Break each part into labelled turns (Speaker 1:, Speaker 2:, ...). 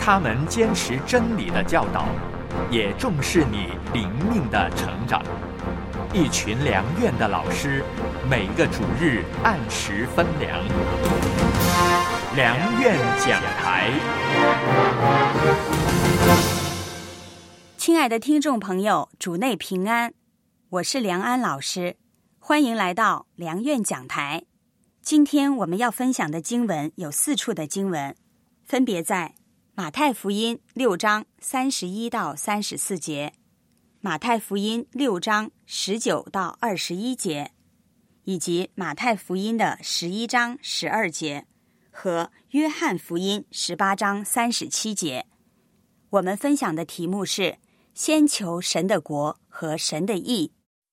Speaker 1: 他们坚持真理的教导，也重视你灵命的成长。一群良院的老师，每个主日按时分粮。良院讲台。
Speaker 2: 亲爱的听众朋友，主内平安，我是梁安老师，欢迎来到良院讲台。今天我们要分享的经文有4处的经文，分别在马太福音6章31到34节，马太福音6章19到21节，以及马太福音的11章12节和约翰福音18章37节。我们分享的题目是先求神的国和神的义。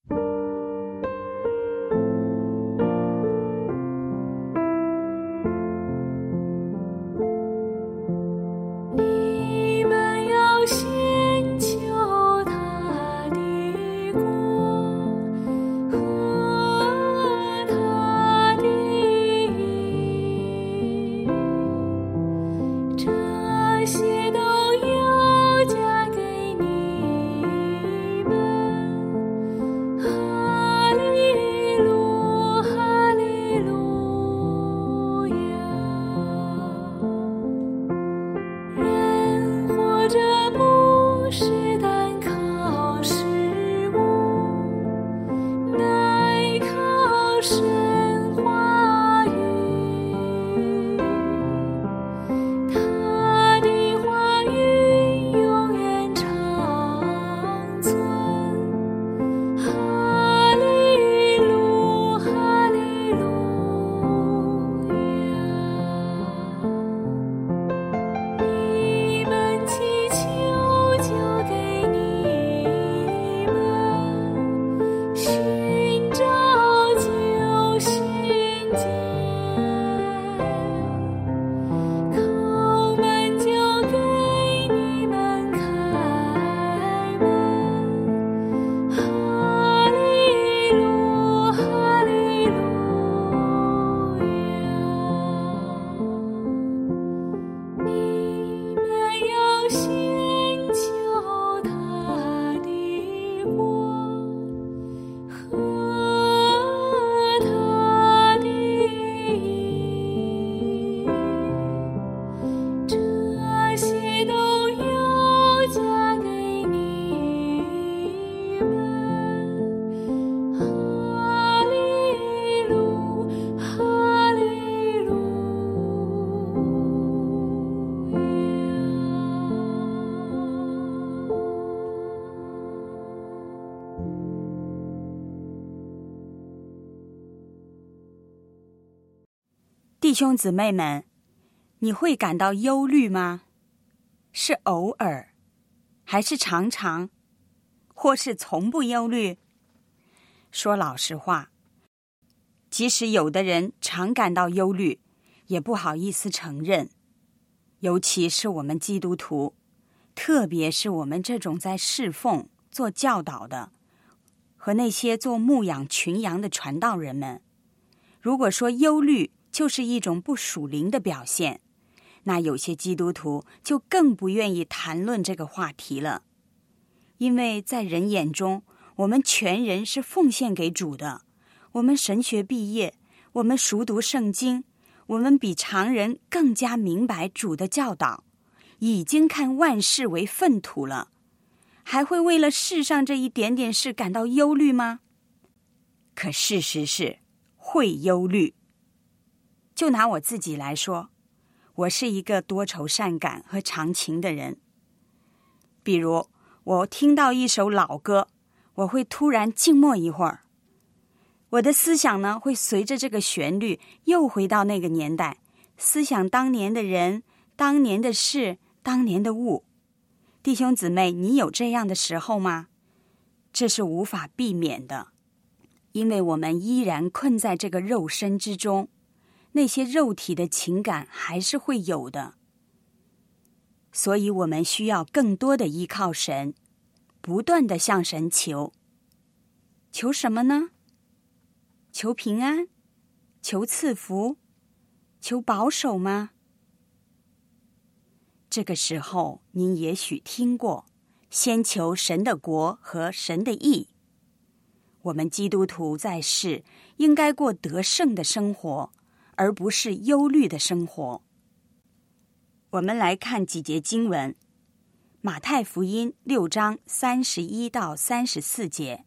Speaker 2: 弟兄姊妹们，你会感到忧虑吗？是偶尔，还是常常，或是从不忧虑？说老实话，即使有的人常感到忧虑，也不好意思承认。尤其是我们基督徒，特别是我们这种在侍奉、做教导的，和那些做牧养群羊的传道人们，如果说忧虑就是一种不属灵的表现，那有些基督徒就更不愿意谈论这个话题了。因为在人眼中，我们全人是奉献给主的，我们神学毕业，我们熟读圣经，我们比常人更加明白主的教导，已经看万事为粪土了，还会为了世上这一点点事感到忧虑吗？可事实是会忧虑。就拿我自己来说，我是一个多愁善感和长情的人。比如我听到一首老歌，我会突然静默一会儿，我的思想呢会随着这个旋律又回到那个年代，思想当年的人、当年的事、当年的物。弟兄姊妹，你有这样的时候吗？这是无法避免的，因为我们依然困在这个肉身之中，那些肉体的情感还是会有的。所以我们需要更多的依靠神，不断的向神求。求什么呢？求平安？求赐福？求保守吗？ 这个时候您也许听过，先求神的国和神的义。我们基督徒在世应该过得胜的生活，而不是忧虑的生活。我们来看几节经文，马太福音6章31到34节。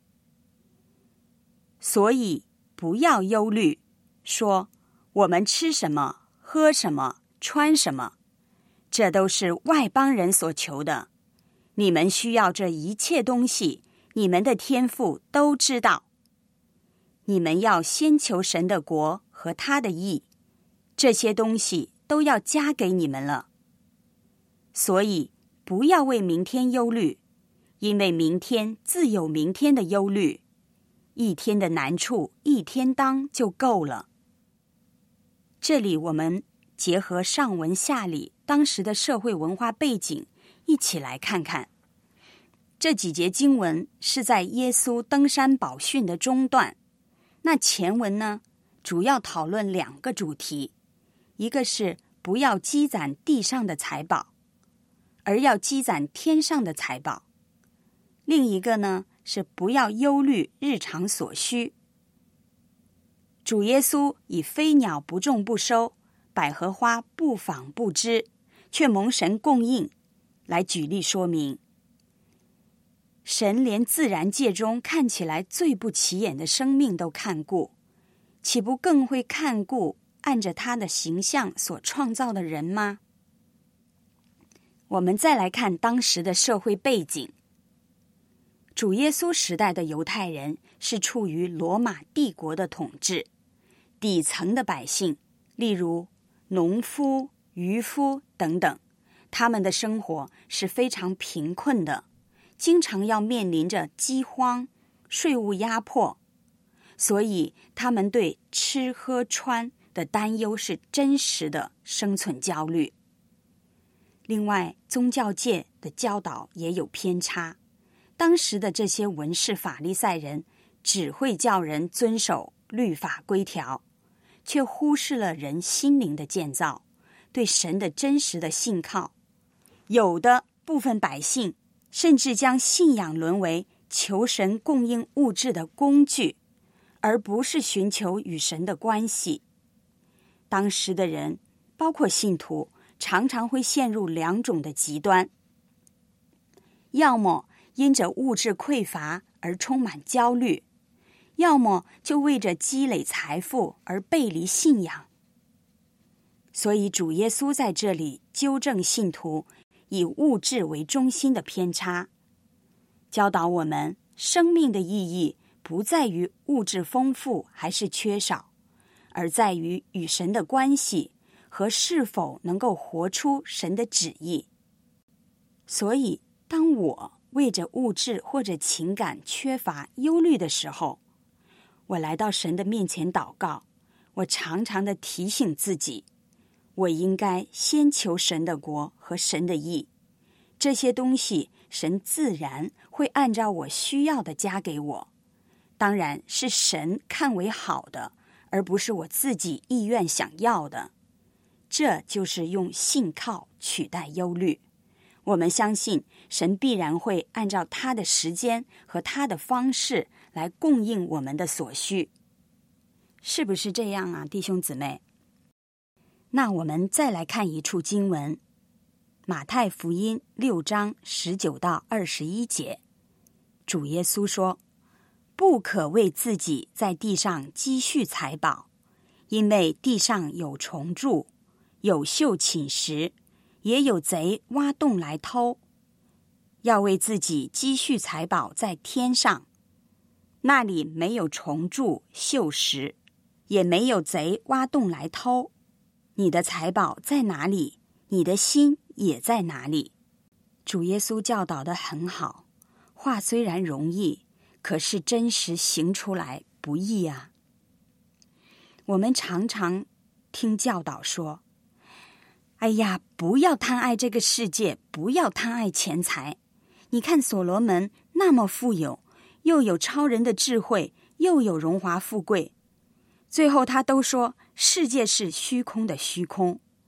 Speaker 2: 所以不要忧虑，说我们吃什么，喝什么，穿什么，这都是外邦人所求的。你们需要这一切东西，你们的天父都知道。你们要先求神的国和他的义，这些东西都要加给你们了。所以不要为明天忧虑，因为明天自有明天的忧虑，一天的难处一天当就够了。这里我们结合上文下理当时的社会文化背景，一起来看看。这几节经文是在耶稣登山宝训的中段，那前文呢，主要讨论2个主题，一个是不要积攒地上的财宝，而要积攒天上的财宝。另一个呢，是不要忧虑日常所需。主耶稣以飞鸟不种不收，百合花不纺不织，却蒙神供应来举例说明。神连自然界中看起来最不起眼的生命都看顾，岂不更会看顾按着他的形象所创造的人吗？我们再来看当时的社会背景。主耶稣时代的犹太人是处于罗马帝国的统治，底层的百姓，例如农夫、渔夫等等，他们的生活是非常贫困的，经常要面临着饥荒、税务压迫，所以他们对吃喝穿的担忧是真实的生存焦虑。另外，宗教界的教导也有偏差，当时的这些文士法利赛人只会叫人遵守律法规条，却忽视了人心灵的建造，对神的真实的信靠。有的部分百姓甚至将信仰沦为求神供应物质的工具，而不是寻求与神的关系。当时的人，包括信徒，常常会陷入2种的极端，要么因着物质匮乏而充满焦虑，要么就为着积累财富而背离信仰。所以主耶稣在这里纠正信徒以物质为中心的偏差，教导我们生命的意义不在于物质丰富还是缺少，而在于与神的关系和是否能够活出神的旨意。所以当我为着物质或者情感缺乏忧虑的时候，我来到神的面前祷告，我常常的提醒自己，我应该先求神的国和神的义，这些东西神自然会按照我需要的加给我，当然是神看为好的，而不是我自己意愿想要的。这就是用信靠取代忧虑。我们相信神必然会按照他的时间和他的方式来供应我们的所需。是不是这样啊，弟兄姊妹？那我们再来看一处经文，马太福音6章19到21节。主耶稣说，不可为自己在地上积蓄财宝，因为地上有虫蛀，有锈侵蚀，也有贼挖洞来偷。要为自己积蓄财宝在天上，那里没有虫蛀锈蚀，也没有贼挖洞来偷。你的财宝在哪里，你的心也在哪里。主耶稣教导得很好，话虽然容易，可是真实行出来不易啊。我们常常听教导说，哎呀，不要贪爱这个世界，不要贪爱钱财。你看所罗门那么富有，又有超人的智慧，又有荣华富贵，最后他都说世界是虚空的虚空。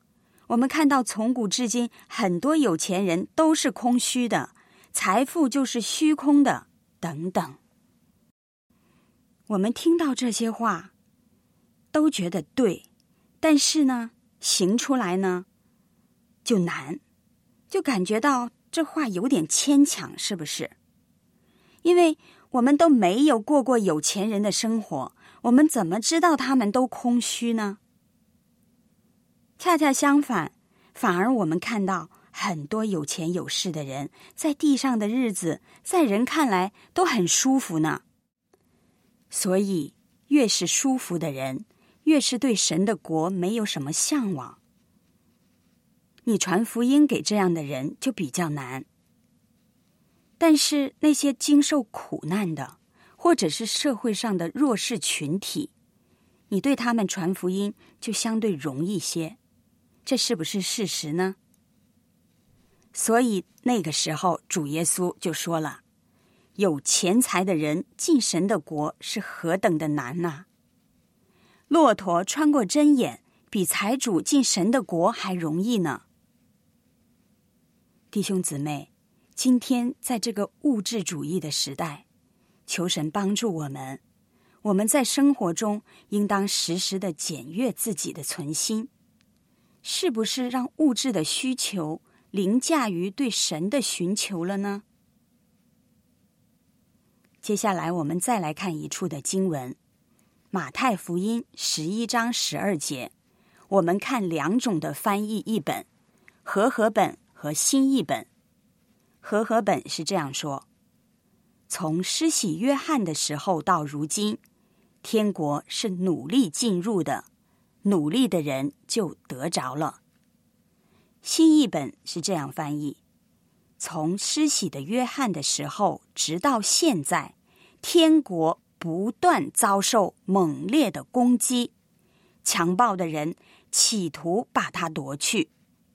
Speaker 2: 我们看到从古至今很多有钱人都是空虚的，财富就是虚空的，等等。我们听到这些话都觉得对，但是呢，行出来呢就难，就感觉到这话有点牵强，是不是？因为我们都没有过过有钱人的生活，我们怎么知道他们都空虚呢？恰恰相反，反而我们看到很多有钱有势的人在地上的日子，在人看来都很舒服呢。所以越是舒服的人，越是对神的国没有什么向往。你传福音给这样的人就比较难。但是那些经受苦难的，或者是社会上的弱势群体，你对他们传福音就相对容易些，这是不是事实呢？所以那个时候主耶稣就说了，有钱财的人进神的国是何等的难啊！骆驼穿过针眼，比财主进神的国还容易呢。弟兄姊妹，今天在这个物质主义的时代，求神帮助我们在生活中应当时时的检阅自己的存心，是不是让物质的需求凌驾于对神的寻求了呢？接下来我们再来看一处的经文，马太福音11章12节，我们看两种的翻译译本，和合本和新译本。和合本是这样说，从施洗约翰的时候到如今，天国是努力进入的，努力的人就得着了。新译本是这样翻译，从施洗的约翰的时候直到现在，天国不断遭受猛烈的攻击，强暴的人企图把它夺去。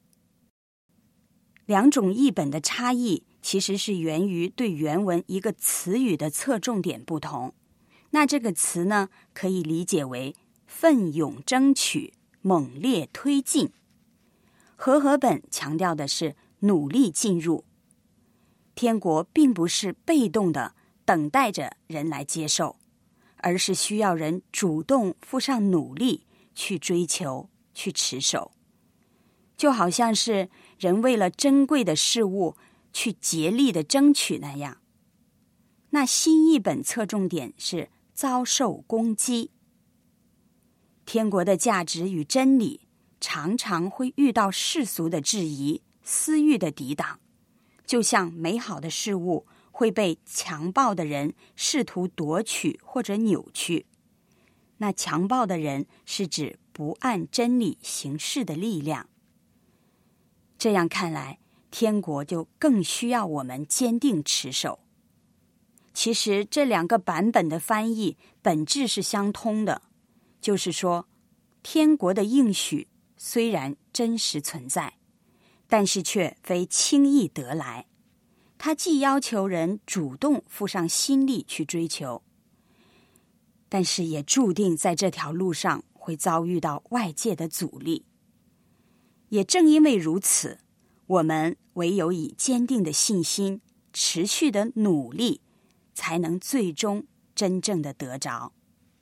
Speaker 2: 两种译本的差异其实是源于对原文一个词语的侧重点不同。那这个词呢，可以理解为奋勇争取、猛烈推进。和合本强调的是努力进入。天国并不是被动的等待着人来接受，而是需要人主动付上努力去追求、去持守。就好像是人为了珍贵的事物去竭力的争取那样。那新译本侧重点是遭受攻击。天国的价值与真理常常会遇到世俗的质疑、私欲的抵挡，就像美好的事物会被强暴的人试图夺取或者扭曲。那强暴的人是指不按真理行事的力量。这样看来，天国就更需要我们坚定持守。其实这两个版本的翻译本质是相通的，就是说，天国的应许虽然真实存在，但是却非轻易得来。它既要求人主动付上心力去追求，但是也注定在这条路上会遭遇到外界的阻力。也正因为如此，我们唯有以坚定的信心、持续的努力，才能最终真正的得着。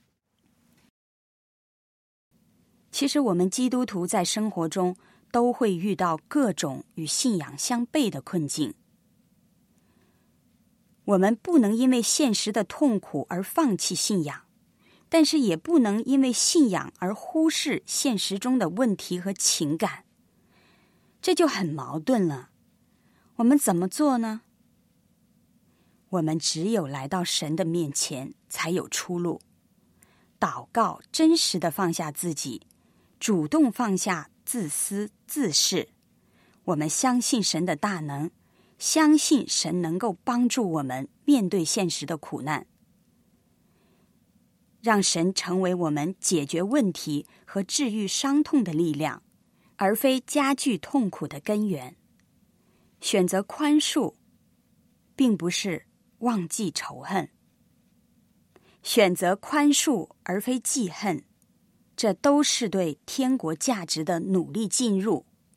Speaker 2: 其实我们基督徒在生活中都会遇到各种与信仰相悖的困境。我们不能因为现实的痛苦而放弃信仰，但是也不能因为信仰而忽视现实中的问题和情感。这就很矛盾了。我们怎么做呢？我们只有来到神的面前才有出路。祷告，真实的放下自己，主动放下自私自视。我们相信神的大能，相信神能够帮助我们面对现实的苦难，让神成为我们解决问题和治愈伤痛的力量，而非加剧痛苦的根源。选择宽恕，并不是忘记仇恨。选择宽恕而非记恨，这都是对天国价值的努力进入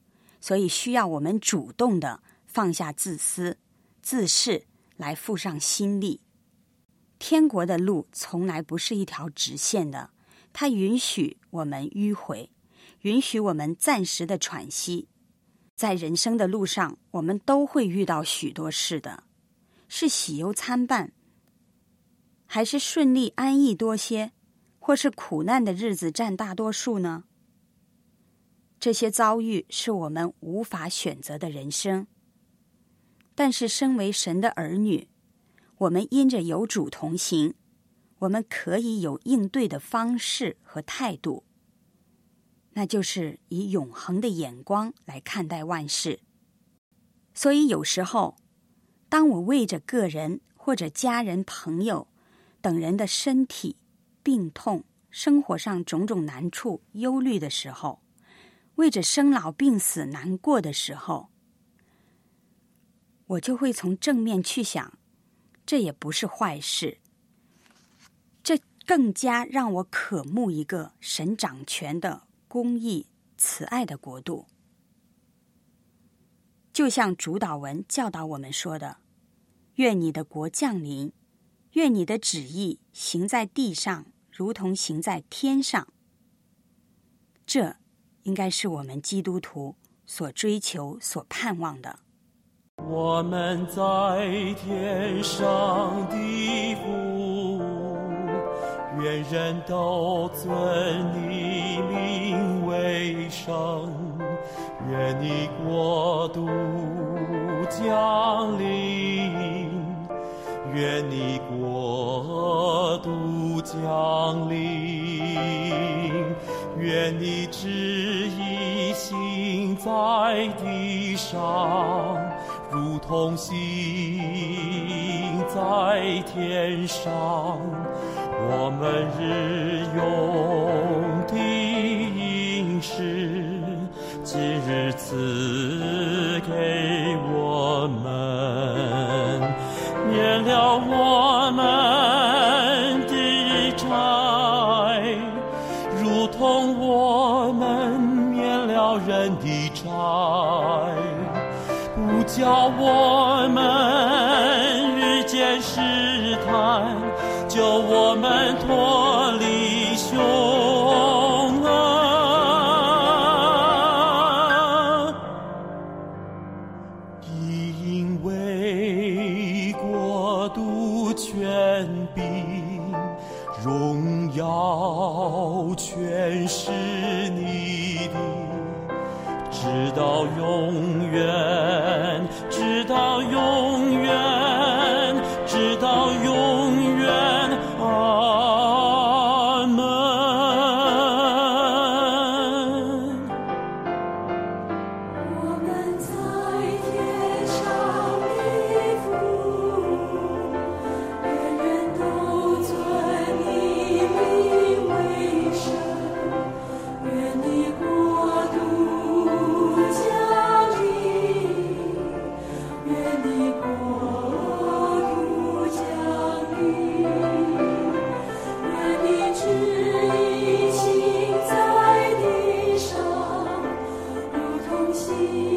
Speaker 2: 所以需要我们主动的放下自私、自恃，来付上心力。天国的路从来不是一条直线的，它允许我们迂回，允许我们暂时的喘息。在人生的路上，我们都会遇到许多事的，是喜忧参半，还是顺利安逸多些，或是苦难的日子占大多数呢？这些遭遇是我们无法选择的人生，但是身为神的儿女，我们因着有主同行，我们可以有应对的方式和态度，那就是以永恒的眼光来看待万事。所以有时候，当我为着个人或者家人、朋友等人的身体、病痛、生活上种种难处忧虑的时候，为着生老病死难过的时候，我就会从正面去想，这也不是坏事，这更加让我渴慕一个神掌权的公义、慈爱的国度。就像主祷文教导我们说的，愿你的国降临，愿你的旨意行在地上，如同行在天上。这应该是我们基督徒所追求、所盼望的。
Speaker 3: 我们在天上的父，愿人都尊你名为圣，愿你国度降临，愿你国度降临，愿你旨意行在地上，如同行在天上。我们日用的饮食，今日赐给我们，免了我们的债，如同我们免了人的债，不叫我们遇见试探，救我们脱离凶恶。因为国度、权柄、荣耀全是你的，直到永远，直到永远，直到永远。阿门。
Speaker 4: 我们在天上的父，愿人都尊你名为圣，愿你国度降临，愿你国度降临，愿你旨意行在地上，如同行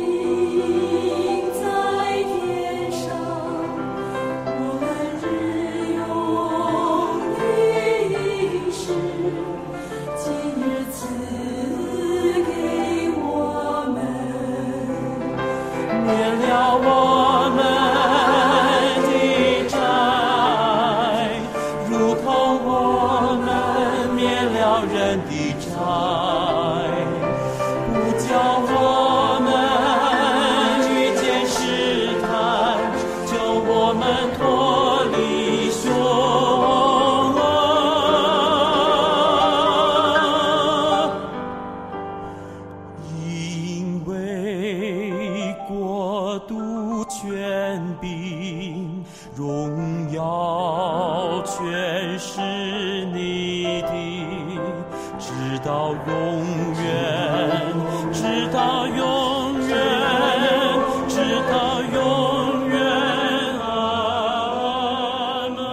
Speaker 4: 在天上。我们日用的饮食，今日赐给我们，
Speaker 3: 免了我们的债，如同我们免了人的债，不叫我们遇见试探，救我们脱离凶恶。因为国度、权柄、荣耀全是你的，直到永远，直到永远，直到永远。阿门。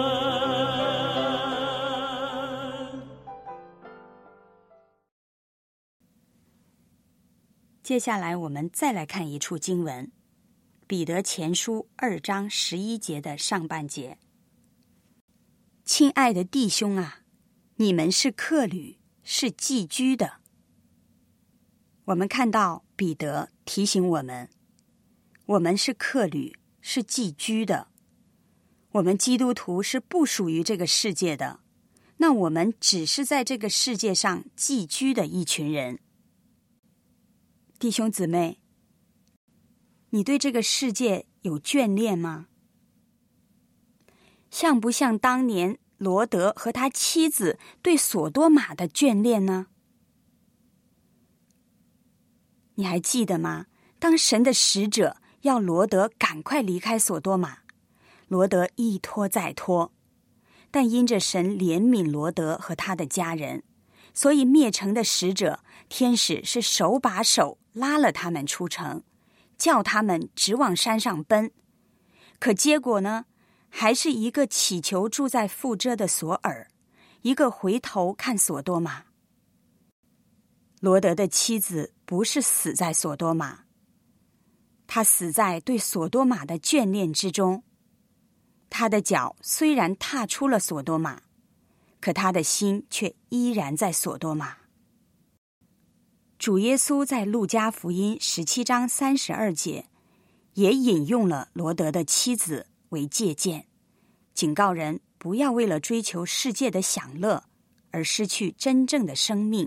Speaker 2: 接下来我们再来看一处经文，彼得前书2章11节的上半节。亲爱的弟兄啊，你们是客旅，是寄居的。我们看到彼得提醒我们，我们是客旅，是寄居的。我们基督徒是不属于这个世界的，那我们只是在这个世界上寄居的一群人。弟兄姊妹，你对这个世界有眷恋吗？像不像当年罗德和他妻子对索多玛的眷恋呢？你还记得吗？当神的使者要罗德赶快离开索多玛，罗德一拖再拖，但因着神怜悯罗德和他的家人，所以灭城的使者天使是手把手拉了他们出城，叫他们直往山上奔。可结果呢，还是一个祈求住在富遮的索尔，一个回头看索多玛。罗德的妻子不是死在索多玛，他死在对索多玛的眷恋之中。他的脚虽然踏出了索多玛，可他的心却依然在索多玛。主耶稣在路加福音17章32节也引用了罗德的妻子为借鉴，警告人不要为了追求世界的享乐而失去真正的生命。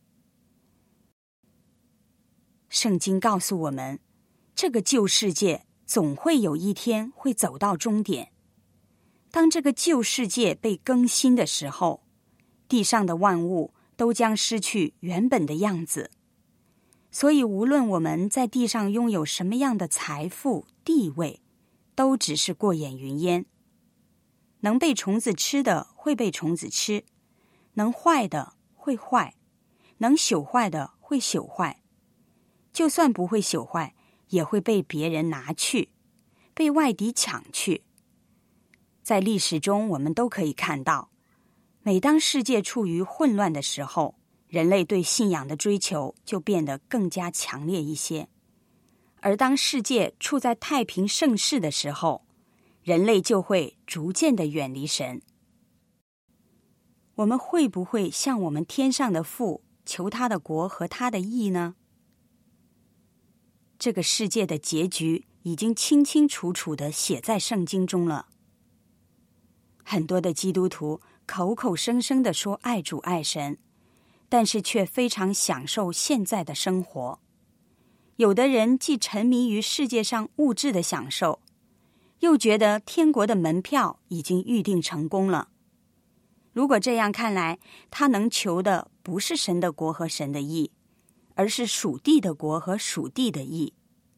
Speaker 2: 圣经告诉我们，这个旧世界总会有一天会走到终点。当这个旧世界被更新的时候，地上的万物都将失去原本的样子。所以无论我们在地上拥有什么样的财富、地位，都只是过眼云烟。能被虫子吃的会被虫子吃，能坏的会坏，能朽坏的会朽坏。就算不会朽坏，也会被别人拿去，被外敌抢去。在历史中，我们都可以看到，每当世界处于混乱的时候，人类对信仰的追求就变得更加强烈一些。而当世界处在太平盛世的时候，人类就会逐渐的远离神。我们会不会向我们天上的父求他的国和他的义呢？这个世界的结局已经清清楚楚地写在圣经中了。很多的基督徒口口声声地说爱主爱神，但是却非常享受现在的生活。有的人既沉迷于世界上物质的享受，又觉得天国的门票已经预定成功了。如果这样看来，他能求的不是神的国和神的义，而是属地的国和属地的义。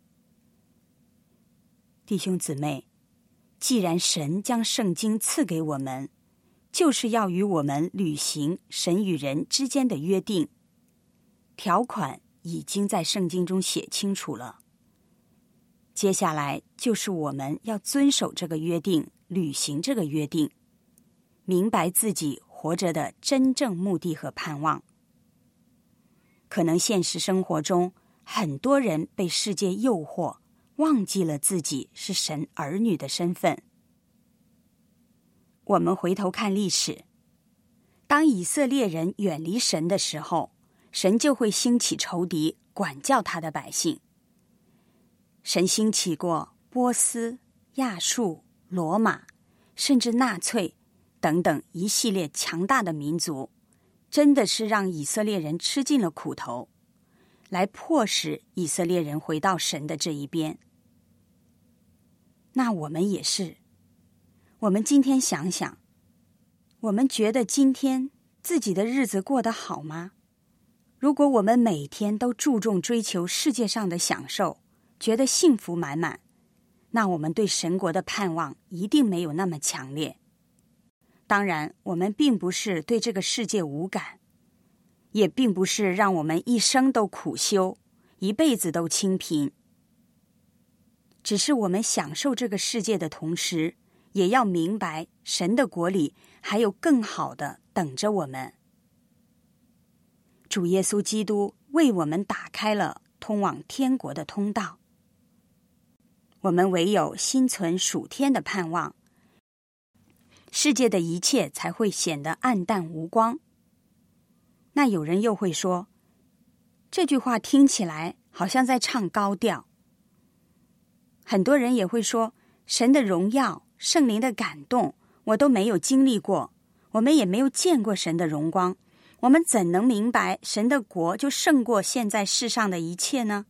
Speaker 2: 弟兄姊妹，既然神将圣经赐给我们，就是要与我们履行神与人之间的约定。条款已经在圣经中写清楚了。接下来就是我们要遵守这个约定，履行这个约定，明白自己活着的真正目的和盼望。可能现实生活中，很多人被世界诱惑，忘记了自己是神儿女的身份。我们回头看历史，当以色列人远离神的时候，神就会兴起仇敌，管教他的百姓。神兴起过波斯、亚述、罗马，甚至纳粹等等一系列强大的民族，真的是让以色列人吃尽了苦头，来迫使以色列人回到神的这一边。那我们也是，我们今天想想，我们觉得今天自己的日子过得好吗？如果我们每天都注重追求世界上的享受，觉得幸福满满，那我们对神国的盼望一定没有那么强烈。当然，我们并不是对这个世界无感，也并不是让我们一生都苦修，一辈子都清贫。只是我们享受这个世界的同时，也要明白神的国里还有更好的等着我们。主耶稣基督为我们打开了通往天国的通道。我们唯有心存属天的盼望，世界的一切才会显得暗淡无光。那有人又会说，这句话听起来好像在唱高调。很多人也会说，神的荣耀、圣灵的感动，我都没有经历过，我们也没有见过神的荣光，我们怎能明白神的国就胜过现在世上的一切呢？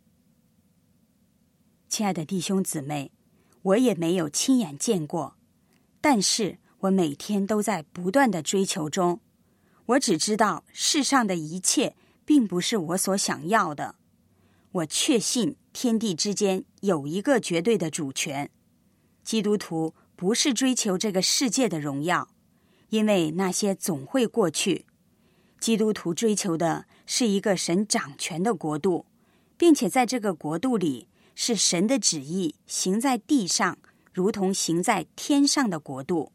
Speaker 2: 亲爱的弟兄姊妹，我也没有亲眼见过，但是我每天都在不断的追求中。我只知道世上的一切并不是我所想要的。我确信天地之间有一个绝对的主权。基督徒不是追求这个世界的荣耀，因为那些总会过去。基督徒追求的是一个神掌权的国度，并且在这个国度里，是神的旨意行在地上，如同行在天上的国度。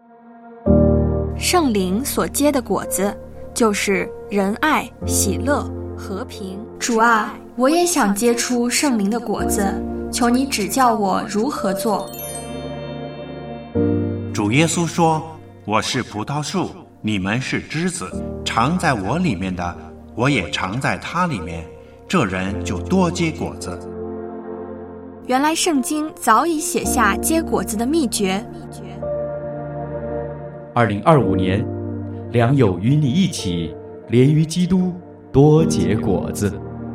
Speaker 5: 圣灵所结的果子，就是仁爱、喜乐、和平。主啊，我也想结出圣灵的果子，求你指教我如何做。
Speaker 6: 主耶稣说，我是葡萄树，你们是枝子，常在我里面的，我也常在他里面，这人就多结果子。
Speaker 5: 原来圣经早已写下结果子的秘诀。
Speaker 7: 2025年，良友与你一起，连于基督，多结果子。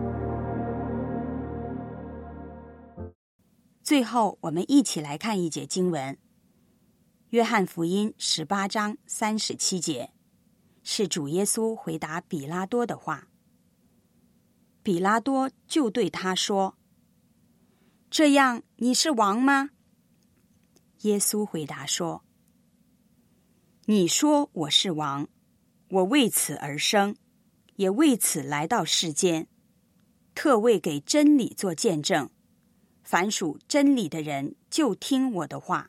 Speaker 2: 最后，我们一起来看一节经文，约翰福音18章37节，是主耶稣回答比拉多的话。比拉多就对他说，这样你是王吗？耶稣回答说，你说我是王，我为此而生，也为此来到世间，特为给真理做见证。凡属真理的人，就听我的话。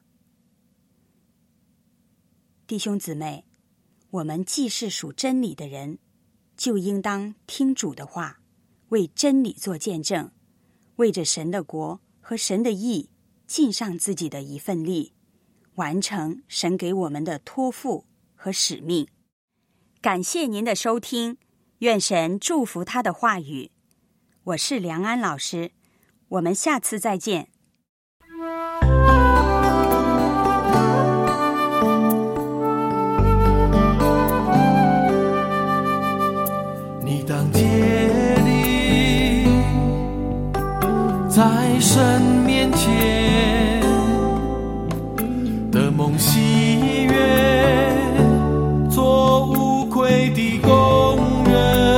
Speaker 2: 弟兄姊妹，我们既是属真理的人，就应当听主的话，为真理做见证，为着神的国和神的义，尽上自己的一份力，完成神给我们的托付和使命。感谢您的收听，愿神祝福他的话语。我是梁安老师，我们下次再见。
Speaker 3: 你当竭力在神面前的梦喜悦，做无愧的工人，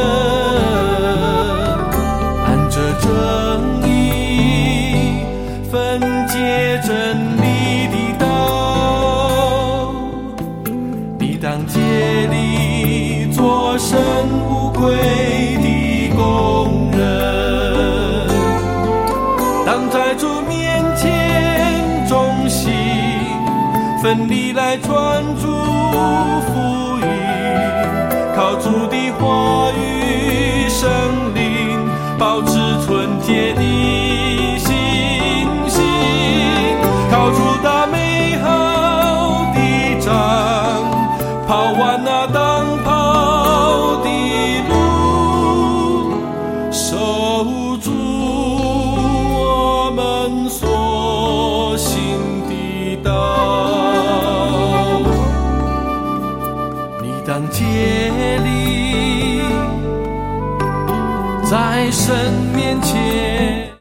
Speaker 3: 按着正义分解真理的道。你当竭力做神无愧的工人，当在主面前忠心奋力来传主福音，靠主的话语圣灵保持纯洁的信心，靠主打美好的仗，跑完那当跑的路，守住我们所行的道。你当竭力在神面前